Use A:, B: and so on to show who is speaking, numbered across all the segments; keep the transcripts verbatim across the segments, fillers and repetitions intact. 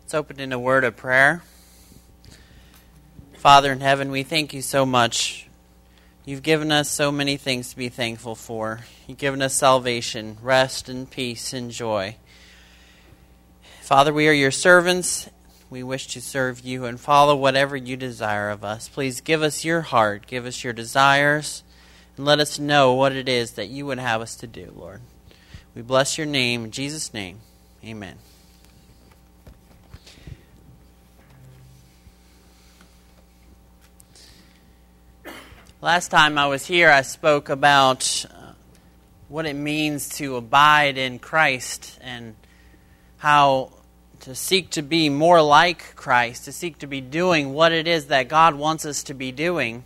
A: Let's open in a word of prayer. Father in heaven, we thank you so much. You've given us so many things to be thankful for. You've given us salvation, rest, and peace, and joy. Father, we are your servants. We wish to serve you and follow whatever you desire of us. Please give us your heart, give us your desires, and let us know what it is that you would have us to do, Lord. We bless your name, in Jesus' name, amen. Last time I was here, I spoke about uh, what it means to abide in Christ and how to seek to be more like Christ, to seek to be doing what it is that God wants us to be doing.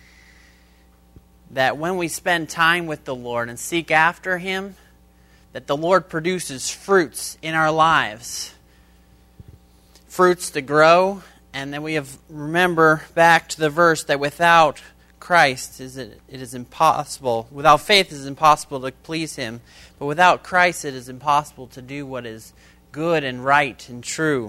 A: That when we spend time with the Lord and seek after Him, that the Lord produces fruits in our lives. Fruits to grow, and then we have remember back to the verse that without Christ is it, it is impossible. Without faith it is impossible to please Him. But without Christ it is impossible to do what is good and right and true.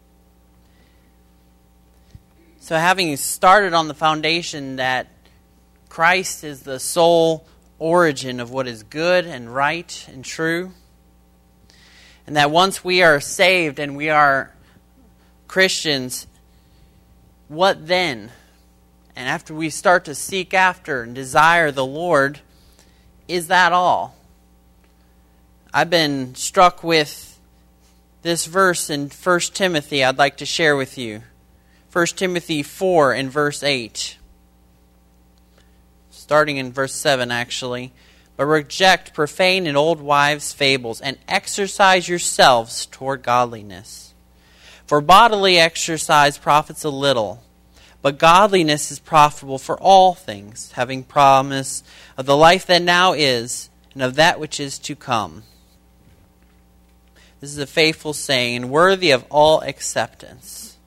A: So having started on the foundation that Christ is the sole origin of what is good and right and true, and that once we are saved and we are Christians, what then? And after we start to seek after and desire the Lord, is that all? I've been struck with this verse in First Timothy I'd like to share with you. First Timothy four and verse eight. Starting in verse seven, actually. But reject profane and old wives' fables, and exercise yourselves toward godliness. For bodily exercise profits a little, but godliness is profitable for all things, having promise of the life that now is, and of that which is to come. This is a faithful saying, and worthy of all acceptance.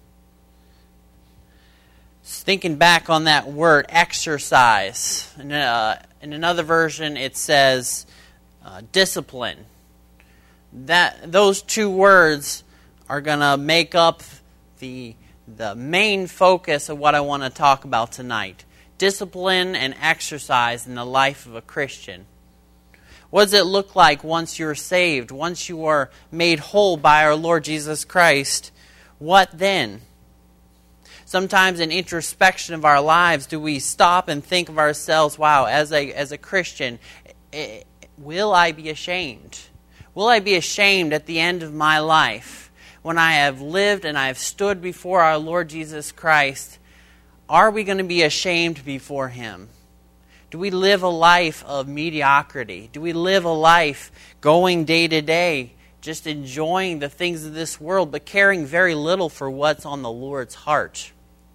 A: Thinking back on that word, exercise. In, uh, in another version, it says uh, discipline. That those two words are going to make up the the main focus of what I want to talk about tonight. Discipline and exercise in the life of a Christian. What does it look like once you're saved, once you are made whole by our Lord Jesus Christ? What then? Sometimes in introspection of our lives, do we stop and think of ourselves, wow, as a, as a Christian, will I be ashamed? Will I be ashamed at the end of my life? When I have lived and I have stood before our Lord Jesus Christ, are we going to be ashamed before Him? Do we live a life of mediocrity? Do we live a life going day to day, just enjoying the things of this world, but caring very little for what's on the Lord's heart?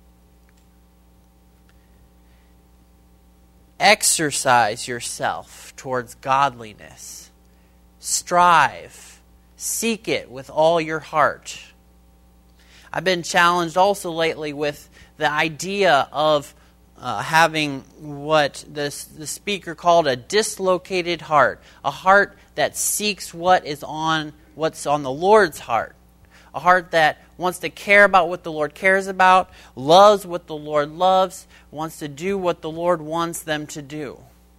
A: Exercise yourself towards godliness. Strive. Seek it with all your heart. I've been challenged also lately with the idea of uh, having what this, the speaker called a dislocated heart, a heart that seeks what is on what's on the Lord's heart, a heart that wants to care about what the Lord cares about, loves what the Lord loves, wants to do what the Lord wants them to do.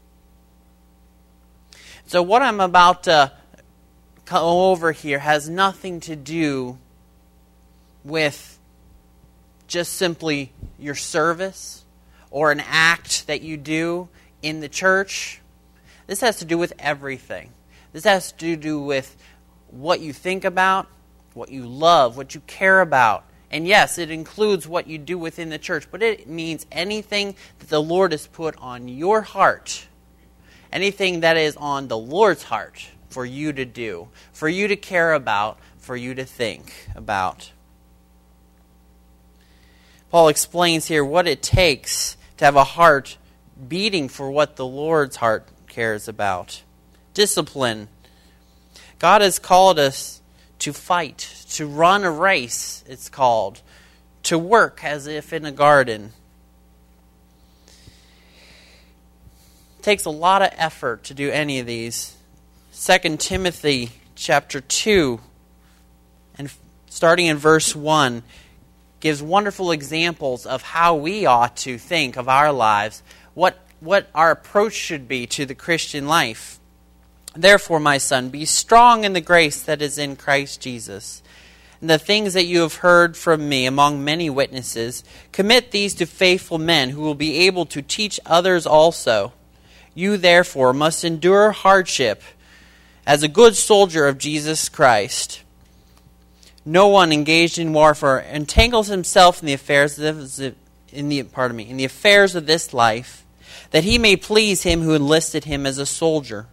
A: So what I'm about to come over here has nothing to do with just simply your service or an act that you do in the church. This has to do with everything. This has to do with what you think about, what you love, what you care about. And yes, it includes what you do within the church, but it means anything that the Lord has put on your heart, anything that is on the Lord's heart for you to do, for you to care about, for you to think about. Paul explains here what it takes to have a heart beating for what the Lord's heart cares about. Discipline. God has called us to fight, to run a race, it's called, to work as if in a garden. It takes a lot of effort to do any of these. Second Timothy chapter two and starting in verse one, gives wonderful examples of how we ought to think of our lives, what, what our approach should be to the Christian life. Therefore, my son, be strong in the grace that is in Christ Jesus. And the things that you have heard from me among many witnesses, commit these to faithful men who will be able to teach others also. You, therefore, must endure hardship as a good soldier of Jesus Christ. No one engaged in warfare entangles himself in the affairs of in the pardon me in the affairs of this life, that he may please him who enlisted him as a soldier.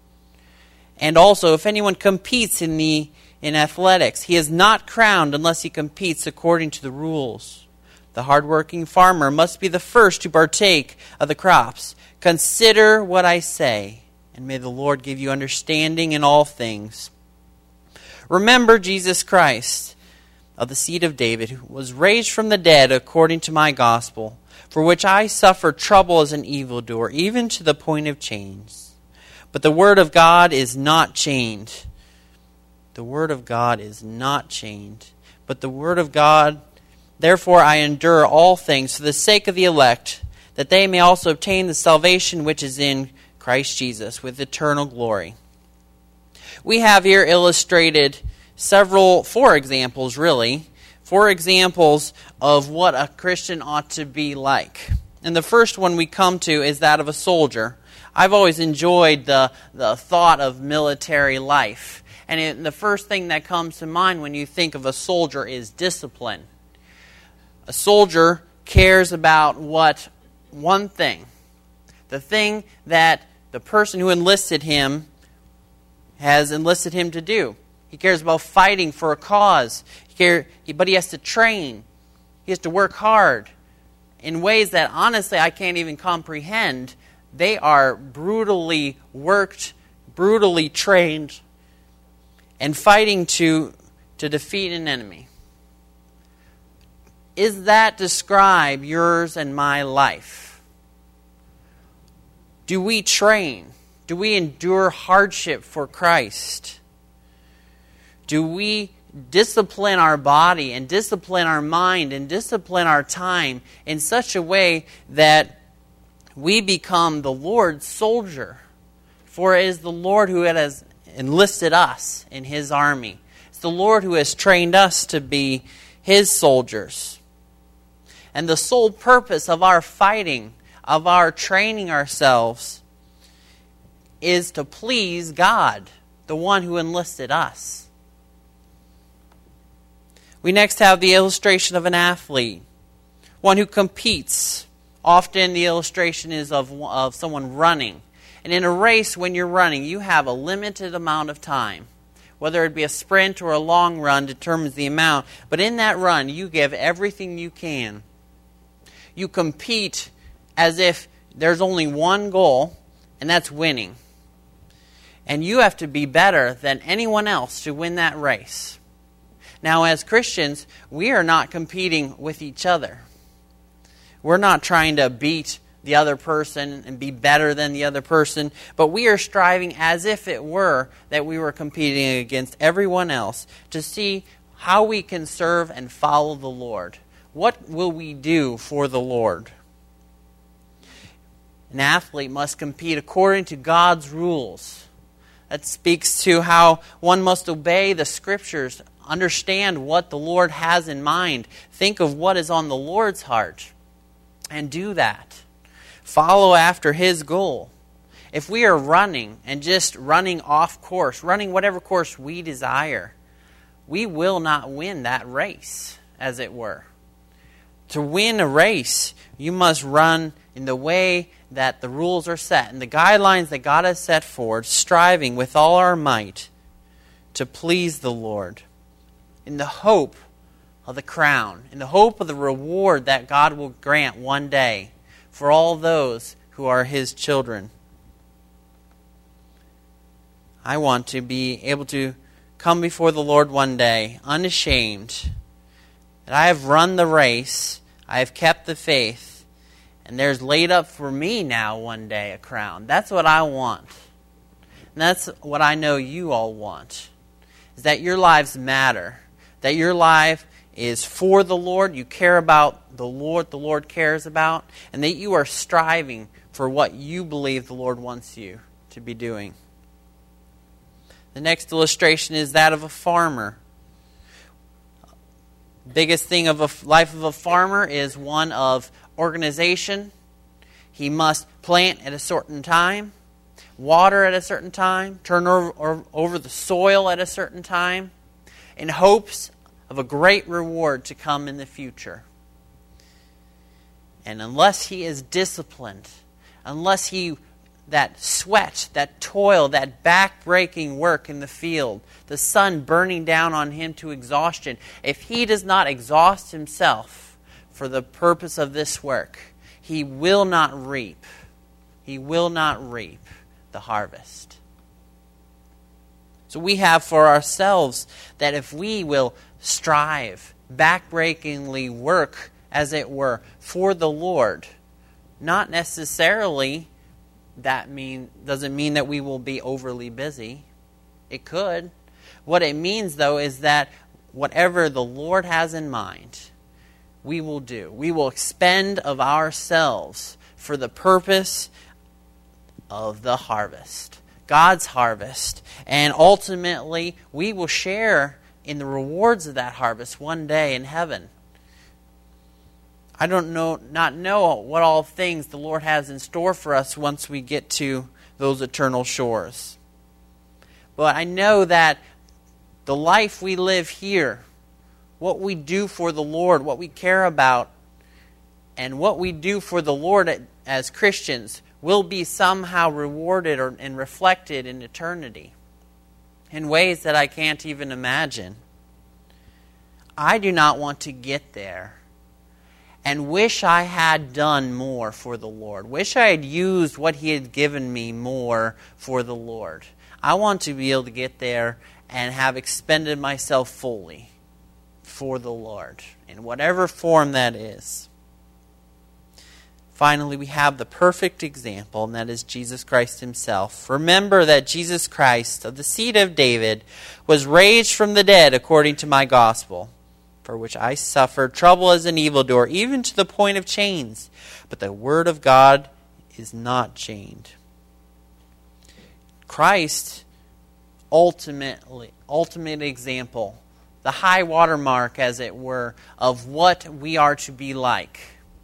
A: And also, if anyone competes in the in athletics, he is not crowned unless he competes according to the rules. The hardworking farmer must be the first to partake of the crops. Consider what I say, and may the Lord give you understanding in all things. Remember Jesus Christ, of the seed of David, who was raised from the dead according to my gospel, for which I suffered trouble as an evildoer, even to the point of chains. But the word of God is not chained. The word of God is not chained. But the word of God, therefore I endure all things for the sake of the elect, that they may also obtain the salvation which is in Christ Jesus with eternal glory. We have here illustrated several, four examples really, four examples of what a Christian ought to be like. And the first one we come to is that of a soldier. I've always enjoyed the, the thought of military life. And it, the first thing that comes to mind when you think of a soldier is discipline. A soldier cares about what one thing, the thing that the person who enlisted him has enlisted him to do. He cares about fighting for a cause, he care, but he has to train. He has to work hard in ways that honestly I can't even comprehend. They are brutally worked, brutally trained, and fighting to, to defeat an enemy. Is that describe yours and my life? Do we train? Do we endure hardship for Christ? Do we discipline our body and discipline our mind and discipline our time in such a way that we become the Lord's soldier? For it is the Lord who has enlisted us in His army. It's the Lord who has trained us to be His soldiers. And the sole purpose of our fighting, of our training ourselves, is to please God, the one who enlisted us. We next have the illustration of an athlete, one who competes. Often the illustration is of, of someone running. And in a race, when you're running, you have a limited amount of time. Whether it be a sprint or a long run determines the amount. But in that run, you give everything you can. You compete as if there's only one goal, and that's winning. And you have to be better than anyone else to win that race. Now, as Christians, we are not competing with each other. We're not trying to beat the other person and be better than the other person, but we are striving as if it were that we were competing against everyone else to see how we can serve and follow the Lord. What will we do for the Lord? An athlete must compete according to God's rules. That speaks to how one must obey the Scriptures, understand what the Lord has in mind, think of what is on the Lord's heart, and do that. Follow after His goal. If we are running and just running off course, running whatever course we desire, we will not win that race, as it were. To win a race, you must run in the way that the rules are set and the guidelines that God has set forward, striving with all our might to please the Lord in the hope of the crown, in the hope of the reward that God will grant one day for all those who are His children. I want to be able to come before the Lord one day unashamed that I have run the race, I have kept the faith, and there's laid up for me now one day a crown. That's what I want. And that's what I know you all want, is that your lives matter, that your life is for the Lord, you care about the Lord, the Lord cares about, and that you are striving for what you believe the Lord wants you to be doing. The next illustration is that of a farmer. Biggest thing of a life of a farmer is one of organization. He must plant at a certain time, water at a certain time, turn over, over the soil at a certain time, in hopes of a great reward to come in the future. And unless he is disciplined, unless he, that sweat, that toil, that back-breaking work in the field, the sun burning down on him to exhaustion, if he does not exhaust himself for the purpose of this work, he will not reap. He will not reap the harvest. So we have for ourselves that if we will strive, backbreakingly work, as it were, for the Lord, not necessarily that mean doesn't mean that we will be overly busy. It could. What it means, though, is that whatever the Lord has in mind, we will do. We will expend of ourselves for the purpose of the harvest, God's harvest. And ultimately, we will share in the rewards of that harvest one day in heaven. I don't know, not know what all things the Lord has in store for us once we get to those eternal shores. But I know that the life we live here, what we do for the Lord, what we care about, and what we do for the Lord as Christians will be somehow rewarded or, and reflected in eternity in ways that I can't even imagine. I do not want to get there and wish I had done more for the Lord. Wish I had used what He had given me more for the Lord. I want to be able to get there and have expended myself fully for the Lord, in whatever form that is. Finally, we have the perfect example, and that is Jesus Christ Himself. Remember that Jesus Christ, of the seed of David, was raised from the dead according to my gospel, for which I suffered trouble as an evildoer, even to the point of chains. But the word of God is not chained. Christ, ultimately, ultimate example, the high water mark, as it were, of what we are to be like.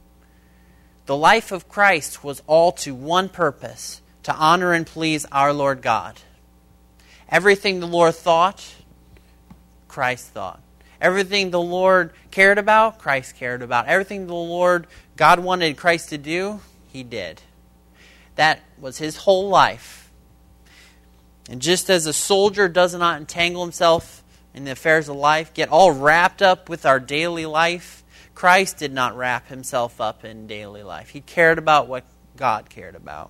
A: The life of Christ was all to one purpose, to honor and please our Lord God. Everything the Lord thought, Christ thought. Everything the Lord cared about, Christ cared about. Everything the Lord, God wanted Christ to do, He did. That was His whole life. And just as a soldier does not entangle himself in the affairs of life, get all wrapped up with our daily life, Christ did not wrap Himself up in daily life. He cared about what God cared about.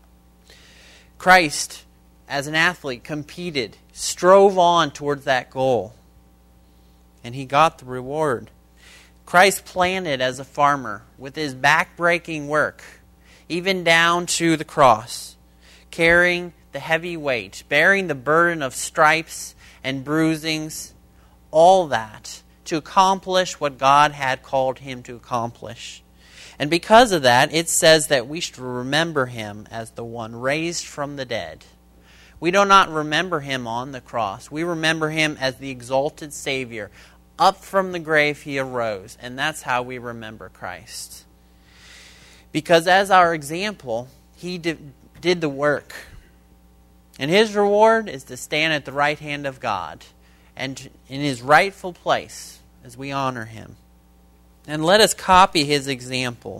A: Christ, as an athlete, competed, strove on towards that goal. And He got the reward. Christ planted as a farmer with His back-breaking work, even down to the cross, carrying the heavy weight, bearing the burden of stripes and bruisings, all that, to accomplish what God had called Him to accomplish. And because of that, it says that we should remember Him as the one raised from the dead. We do not remember Him on the cross. We remember Him as the exalted Savior. Up from the grave He arose, and that's how we remember Christ. Because as our example, He did, did the work. And His reward is to stand at the right hand of God and in His rightful place as we honor Him. And let us copy His example,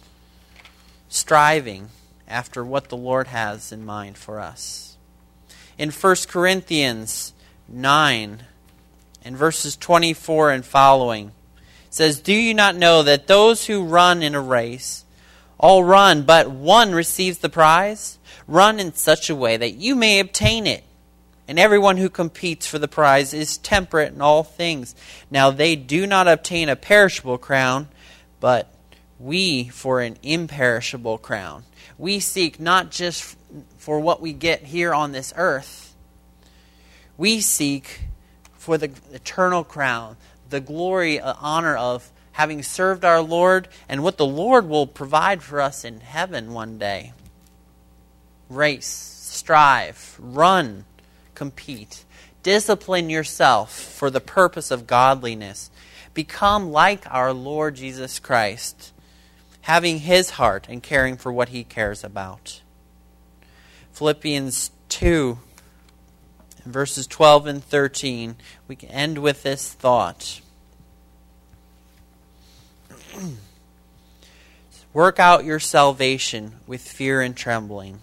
A: striving after what the Lord has in mind for us. In First Corinthians nine, in verses twenty-four and following, it says, "Do you not know that those who run in a race all run, but one receives the prize? Run in such a way that you may obtain it. And everyone who competes for the prize is temperate in all things. Now they do not obtain a perishable crown, but we for an imperishable crown." We seek not just for what we get here on this earth. We seek for the eternal crown, the glory, uh, honor of having served our Lord, and what the Lord will provide for us in heaven one day. Race, strive, run, compete. Discipline yourself for the purpose of godliness. Become like our Lord Jesus Christ, having His heart and caring for what He cares about. Philippians two, verses twelve and thirteen, we can end with this thought. Work out your salvation with fear and trembling.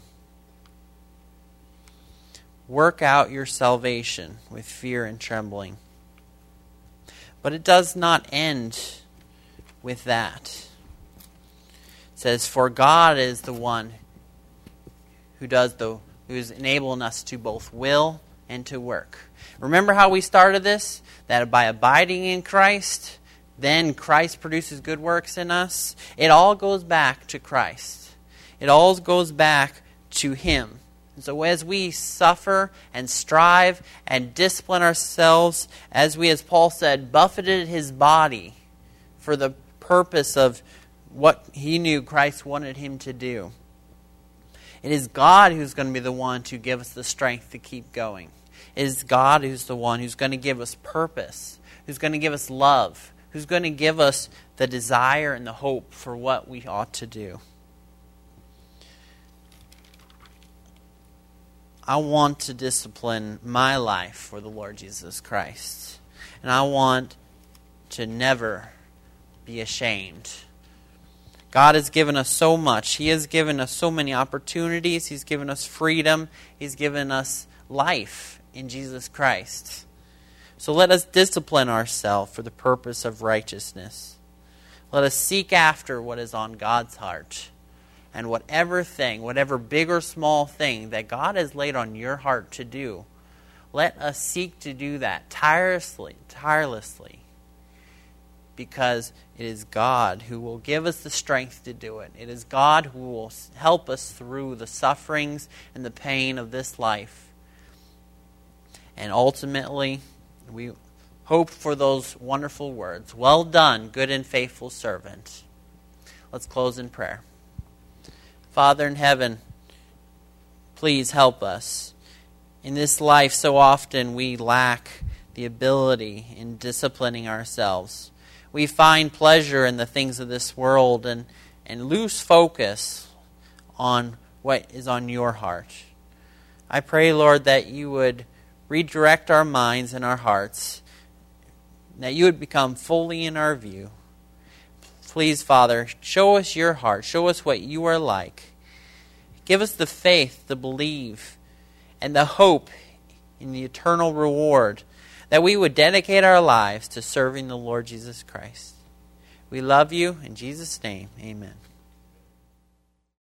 A: Work out your salvation with fear and trembling. But it does not end with that. It says, for God is the one who does the who is enabling us to both will and to work. Remember how we started this? That by abiding in Christ, then Christ produces good works in us. It all goes back to Christ. It all goes back to Him. And so as we suffer and strive and discipline ourselves, as we, as Paul said, buffeted His body for the purpose of what He knew Christ wanted Him to do, it is God who's going to be the one to give us the strength to keep going. It is God who's the one who's going to give us purpose, who's going to give us love, who's going to give us the desire and the hope for what we ought to do. I want to discipline my life for the Lord Jesus Christ. And I want to never be ashamed. God has given us so much. He has given us so many opportunities. He's given us freedom. He's given us life in Jesus Christ. So let us discipline ourselves for the purpose of righteousness. Let us seek after what is on God's heart. And whatever thing, whatever big or small thing that God has laid on your heart to do, let us seek to do that tirelessly, tirelessly. Because it is God who will give us the strength to do it. It is God who will help us through the sufferings and the pain of this life. And ultimately, we hope for those wonderful words. Well done, good and faithful servant. Let's close in prayer. Father in heaven, please help us. In this life, so often we lack the ability in disciplining ourselves. We find pleasure in the things of this world and, and lose focus on what is on your heart. I pray, Lord, that you would redirect our minds and our hearts, that you would become fully in our view. Please, Father, show us your heart. Show us what you are like. Give us the faith to believe and the hope in the eternal reward, that we would dedicate our lives to serving the Lord Jesus Christ. We love you. In Jesus' name, amen.